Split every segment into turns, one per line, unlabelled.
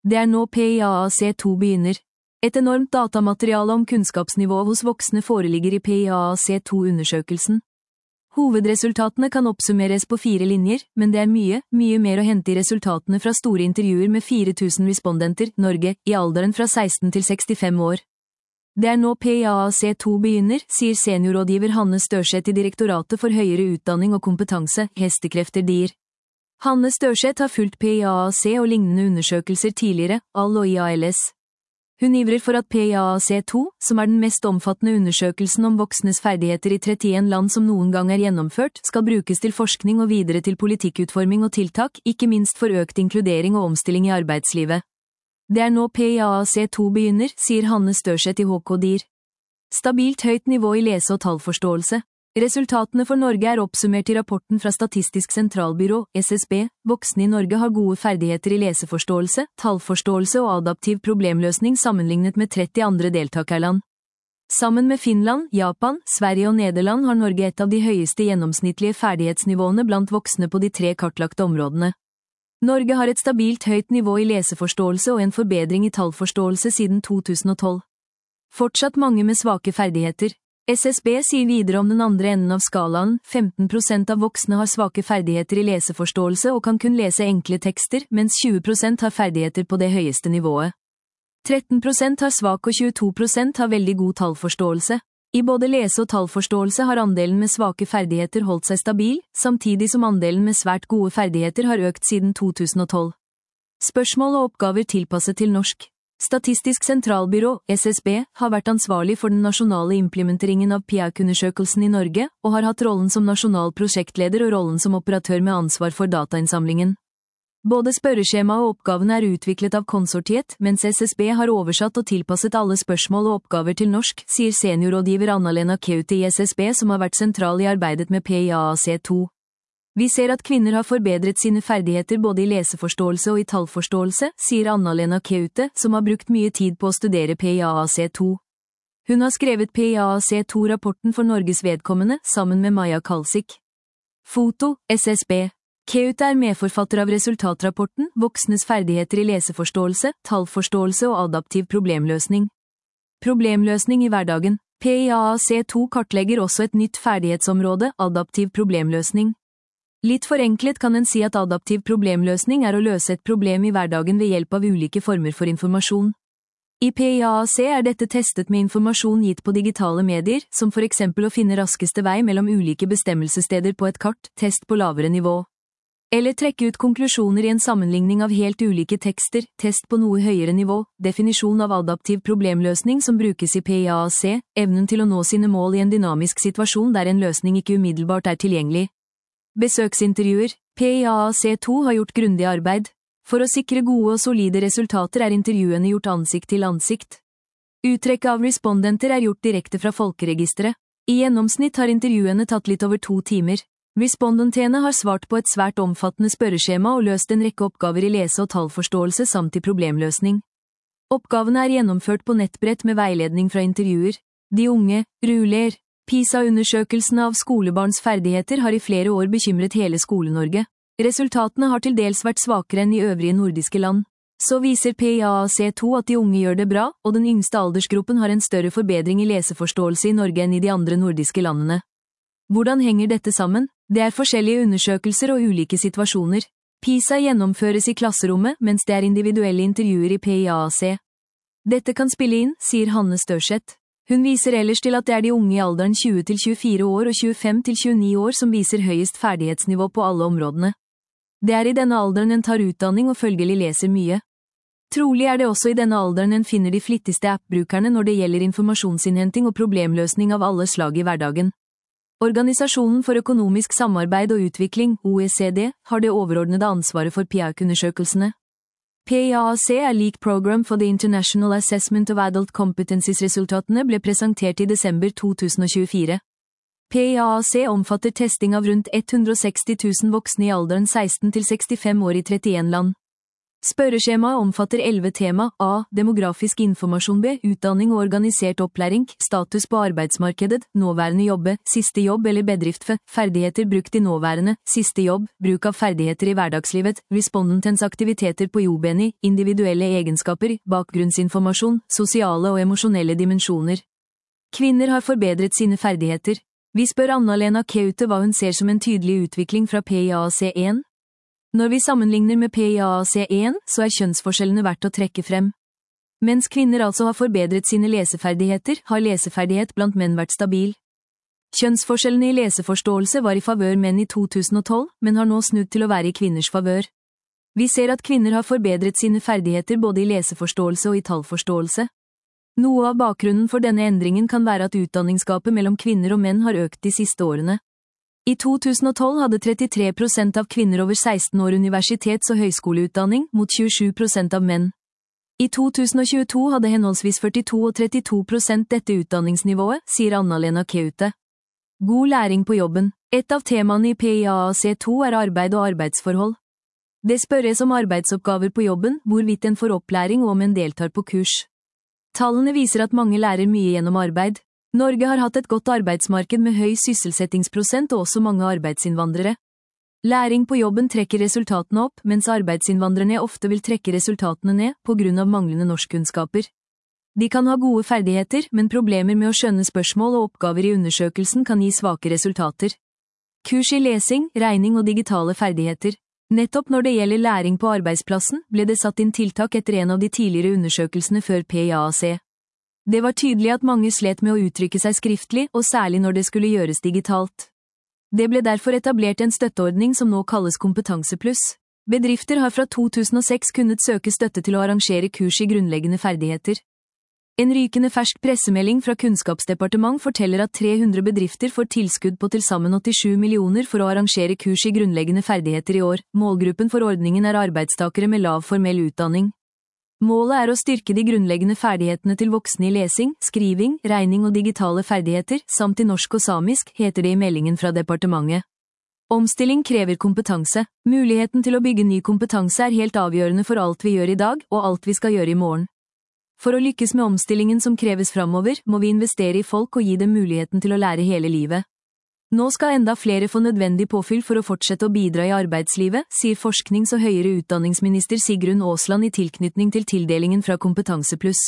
Det nå PIAAC2 begynner. Et enormt datamateriale om kunnskapsnivået hos voksne foreligger i PIAAC2-undersøkelsen. Hovedresultatene kan oppsummeres på 4 linjer, men det mye mer å hente i resultatene fra store intervjuer med 4000 respondenter, Norge, i alderen fra 16 til 65 år. Det nå PIAAC2 begynner, sier seniorrådgiver Hanne Størseth i Direktoratet for høyere utdanning og kompetanse, Hestekrefter DIR. Hanne Størseth har fulgt PIAAC og lignende undersøkelser tidligere, AL og IALS. Hun ivrer for at PIAAC2, som den mest omfattende undersøkelsen om voksnes ferdigheter i 31 land som noen gang gjennomført, skal brukes til forskning og videre til politikkutforming og tiltak, ikke minst for økt inkludering og omstilling i arbeidslivet. Det nå PIAAC2 begynner, sier Hanne Størseth i HK DIR. Stabilt høyt nivå i lese- og tallforståelse. Resultatene for Norge oppsummert i rapporten fra Statistisk sentralbyrå, SSB. Voksne i Norge har gode ferdigheter i leseforståelse, tallforståelse og adaptiv problemløsning sammenlignet med 30 andre deltakerland. Sammen med Finland, Japan, Sverige og Nederland har Norge et av de høyeste gjennomsnittlige ferdighetsnivåene blant voksne på de 3 kartlagte områdene. Norge har et stabilt høyt nivå i leseforståelse og en forbedring i tallforståelse siden 2012. Fortsatt mange med svake ferdigheter. SSB sier videre om den andre enden av skalaen, 15% av voksne har svake ferdigheter i leseforståelse og kan kun lese enkle tekster, mens 20% har ferdigheter på det høyeste nivået. 13% har svak og 22% har veldig god tallforståelse. I både lese- og tallforståelse har andelen med svake ferdigheter holdt seg stabil, samtidig som andelen med svært gode ferdigheter har økt siden 2012. Spørsmål og oppgaver tilpasset til norsk. Statistisk sentralbyrå, SSB, har vært ansvarlig for den nasjonale implementeringen av PIAAC-undersøkelsen i Norge, og har hatt rollen som nasjonal prosjektleder og rollen som operatør med ansvar for datainnsamlingen. Både spørreskjema og oppgavene utviklet av konsortiet, mens SSB har oversatt og tilpasset alle spørsmål og oppgaver til norsk, sier seniorrådgiver Anna-Lena Keute i SSB som har vært sentral i arbeidet med PIAAC2. Vi ser at kvinner har forbedret sine ferdigheter både i leseforståelse og i tallforståelse, sier Anna-Lena Keute, som har brukt mye tid på å studere PIAAC2. Hun har skrevet PIAAC2-rapporten for Norges vedkommende, sammen med Maja Kalsik. Foto, SSB. Keute medforfatter av resultatrapporten, voksnes ferdigheter i leseforståelse, tallforståelse og adaptiv problemløsning. Problemløsning i hverdagen. PIAAC2 kartlegger også et nytt ferdighetsområde, adaptiv problemløsning. Litt forenklet kan en si at adaptiv problemløsning å løse et problem i hverdagen ved hjelp av ulike former for informasjon. I PIAAC dette testet med informasjon gitt på digitale medier, som for eksempel å finne raskeste vei mellom ulike bestemmelsessteder på et kart, test på lavere nivå. Eller trekke ut konklusjoner i en sammenligning av helt ulike tekster, test på noe høyere nivå, definisjon av adaptiv problemløsning som brukes i PIAAC, evnen til å nå sine mål i en dynamisk situasjon der en løsning ikke umiddelbart tilgjengelig. Besøksintervjuer. PIAAC2 har gjort grundig arbeid. For å sikre gode og solide resultater intervjuene gjort ansikt til ansikt. Uttrekk av respondenter gjort direkte fra folkeregisteret. I gjennomsnitt har intervjuene tatt litt over 2 timer. Respondentene har svart på et svært omfattende spørreskjema og løst en rekke oppgaver i lese- og tallforståelse samt i problemløsning. Oppgavene gjennomført på nettbrett med veiledning fra intervjuer. De unge, ruler. PISA-undersøkelsene av skolebarns ferdigheter har i flere år bekymret hele Skole-Norge. Resultatene har til dels vært svakere enn i øvrige nordiske land. Så viser PIAAC2 at de unge gjør det bra, og den yngste aldersgruppen har en større forbedring i leseforståelse i Norge enn i de andre nordiske landene. Hvordan henger dette sammen? Det forskjellige undersøkelser og ulike situasjoner. PISA gjennomføres i klasserommet, mens det individuelle intervjuer i PIAAC. Dette kan spille inn, sier Hanne Størseth. Hun viser ellers til at det de unge i alderen 20 til 24 år og 25 til 29 år som viser høyest ferdighetsnivå på alle områdene. Det i denne alderen en tar utdanning og følgelig leser mye. Trolig det også i denne alderen en finner de flittigste app-brukerne når det gjelder informasjonsinnhenting og problemløsning av alle slag i hverdagen. Organisasjonen for økonomisk samarbeid og utvikling, OECD, har det overordnede ansvaret for PIAAC-undersøkelsene. PIAAC Leak Program for the International Assessment of Adult Competencies-resultatene ble presentert i desember 2024. PIAAC omfatter testing av rundt 160 000 voksne i alderen 16 til 65 år i 31 land. Spørreskjemaet omfatter 11 tema: A. Demografisk informasjon. B. Utdanning og organisert opplæring, status på arbeidsmarkedet, nåværende jobbe, siste jobb eller bedrift. F. Ferdigheter brukt i nåværende, siste jobb, bruk av ferdigheter i hverdagslivet, respondentens aktiviteter på jobben, individuelle egenskaper, bakgrunnsinformasjon, sosiale og emosjonelle dimensjoner. Kvinner har forbedret sine ferdigheter. Vi spør Anna-Lena Keute hva hun ser som en tydelig utvikling fra PIAAC1. Når vi sammenligner med PIAAC1, så er kjønnsforskjellene verdt å trekke frem. Mens kvinner altså har forbedret sine leseferdigheter, har leseferdighet blant menn vært stabil. Kjønnsforskjellene i leseforståelse var i favør menn i 2012, men har nå snudd til å være i kvinners favør. Vi ser at kvinner har forbedret sine ferdigheter både i leseforståelse og i tallforståelse. Noe av bakgrunnen for denne endringen kan være at utdanningsgapet mellom kvinner og menn har økt de siste årene. I 2012 hadde 33% av kvinner over 16 år universitets- og høyskoleutdanning, mot 27% av menn. I 2022 hadde henholdsvis 42 og 32% dette utdanningsnivået, sier Anna-Lena Keute. God læring på jobben. Et av temaene i PIAAC2 er arbeid og arbeidsforhold. Det spørres om arbeidsoppgaver på jobben, hvorvidt en får opplæring og om en deltar på kurs. Tallene viser at mange lærer mye gjennom arbeid. Norge har hatt et godt arbeidsmarked med høy sysselsettingsprosent og også mange arbeidsinnvandrere. Læring på jobben trekker resultatene opp, mens arbeidsinnvandrerne ofte vil trekke resultatene ned på grunn av manglende norskkunnskaper. De kan ha gode ferdigheter, men problemer med å skjønne spørsmål og oppgaver i undersøkelsen kan gi svake resultater. Kurs i lesing, regning og digitale ferdigheter. Nettopp når det gjelder læring på arbeidsplassen, ble det satt inn tiltak etter en av de tidligere undersøkelsene før PIAAC. Det var tydelig at mange slet med å uttrykke seg skriftlig, og særlig når det skulle gjøres digitalt. Det ble derfor etablert en støtteordning som nå kalles Kompetansepluss. Bedrifter har fra 2006 kunnet søke støtte til å arrangere kurs i grunnleggende ferdigheter. En rykende fersk pressemelding fra Kunnskapsdepartement forteller at 300 bedrifter får tilskudd på til sammen 87 millioner for å arrangere kurs i grunnleggende ferdigheter i år. Målgruppen for ordningen er arbeidstakere med lav formell utdanning. Målet er å styrke de grunnleggende ferdighetene til voksne i lesing, skriving, regning og digitale ferdigheter, samt i norsk og samisk, heter det i meldingen fra departementet. Omstilling krever kompetanse. Muligheten til å bygge ny kompetanse er helt avgjørende for alt vi gjør i dag, og alt vi skal gjøre i morgen. For å lykkes med omstillingen som kreves framover, må vi investere i folk og gi dem muligheten til å lære hele livet. Nå skal enda flere få nødvendig påfyll for å fortsette å bidra i arbeidslivet, sier forsknings- og høyere utdanningsminister Sigrun Aasland i tilknytning til tildelingen fra Kompetansepluss.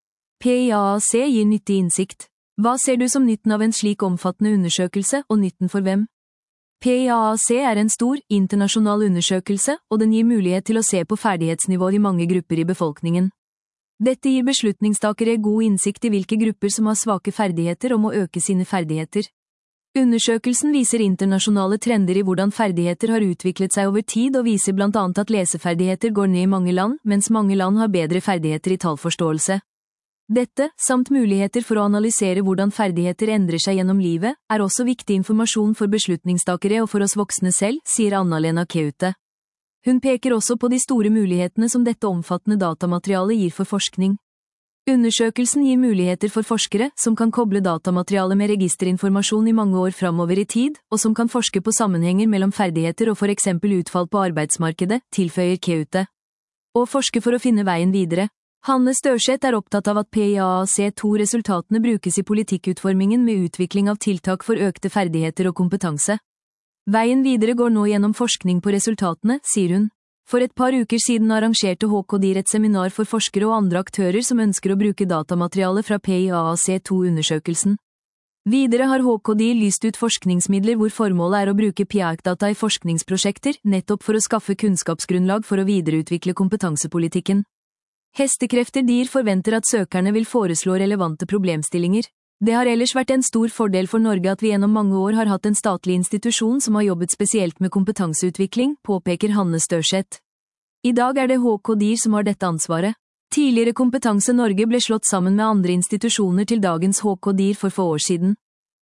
PIAAC gir nyttig innsikt. Hva ser du som nytten av en slik omfattende undersøkelse, og nytten for hvem? PIAAC er en stor, internasjonal undersøkelse, og den gir mulighet til å se på ferdighetsnivået i mange grupper i befolkningen. Dette gir beslutningstakere god innsikt i hvilke grupper som har svake ferdigheter og må øke sine ferdigheter. Undersøkelsen viser internasjonale trender i hvordan ferdigheter har utviklet seg over tid og viser blant annet at leseferdigheter går ned i mange land, mens mange land har bedre ferdigheter i tallforståelse. Dette, samt muligheter for å analysere hvordan ferdigheter endrer seg gjennom livet, er også viktig informasjon for beslutningstakere og for oss voksne selv, sier Anna-Lena Keute. Hun peker også på de store mulighetene som dette omfattende datamaterialet gir for forskning. Undersøkelsen gir muligheter for forskere som kan koble datamaterialet med registerinformasjon i mange år framover i tid, og som kan forske på sammenhenger mellom ferdigheter og for eksempel utfall på arbeidsmarkedet, tilføyer Keute. Og forske for å finne veien videre. Hanne Størseth er opptatt av at PIAAC2-resultatene brukes i politikkutformingen med utvikling av tiltak for økte ferdigheter og kompetanse. Veien videre går nå gjennom forskning på resultatene, sier hun. For et par uker siden arrangerte HK-DIR et seminar for forskere og andre aktører som ønsker å bruke datamateriale fra PIAAC2-undersøkelsen. Videre har HK-DIR lyst ut forskningsmidler hvor formålet er å bruke PIAAC-data i forskningsprosjekter, nettopp for å skaffe kunnskapsgrunnlag for å videreutvikle kompetansepolitikken. Hestekrefter DIR forventer at søkerne vil foreslå relevante problemstillinger. Det har ellers vært en stor fordel for Norge at vi gjennom mange år har hatt en statlig institusjon som har jobbet spesielt med kompetanseutvikling, påpeker Hanne Størseth. I dag er det HK-DIR som har dette ansvaret. Tidligere Kompetanse Norge ble slått sammen med andre institusjoner til dagens HK-DIR for få år siden.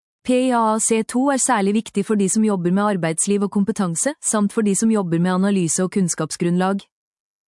PIAAC2 er særlig viktig for de som jobber med arbeidsliv og kompetanse, samt for de som jobber med analyse og kunnskapsgrunnlag.